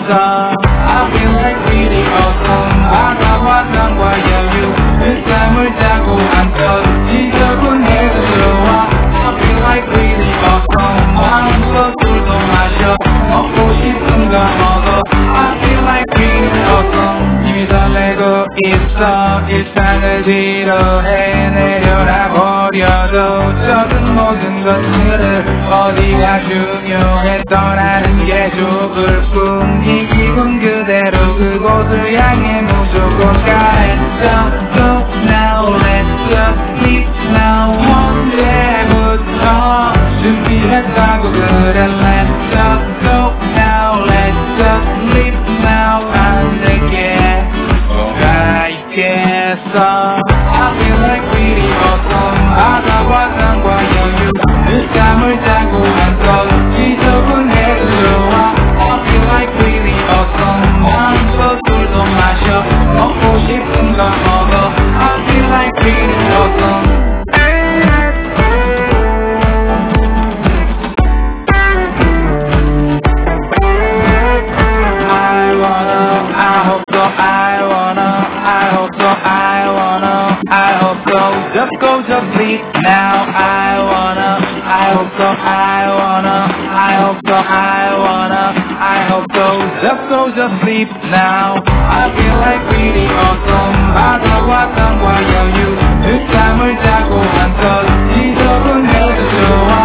있어 I feel like really awesome 아까와 상과 여유 그 잠을 자고 안던 지저분 해도 좋아 I feel like really awesome 마음껏 술도 마셔 먹고 싶은 거 먹어 I feel like really awesome 이미 설레고 있어 일상을 뒤로 해내려라 버려도 적은 모든 것들을 어디가 중요해 떠나는 게 좋을 뿐 이 기분 그대로 그곳을 향해 무조건 가 Let's go now let's just leave now 언제부터 준비했다고 그래 Let's just go now let's just leave now 안 되게 뭐가 있겠어 I feel like really awesome 바다와 산과 여유 늦잠을 자고 한껏 지저분 해도 좋아 I feel like really awesome 마음껏 술도 마셔 먹고 싶은 거 먹어 I feel like really awesome Just go, just leave now. I hope so. I hope so. I hope so. Just go, just leave now. I feel like really awesome. 바다와 산과 여유, 늦잠을 자고 한껏 지저분 해도 좋아.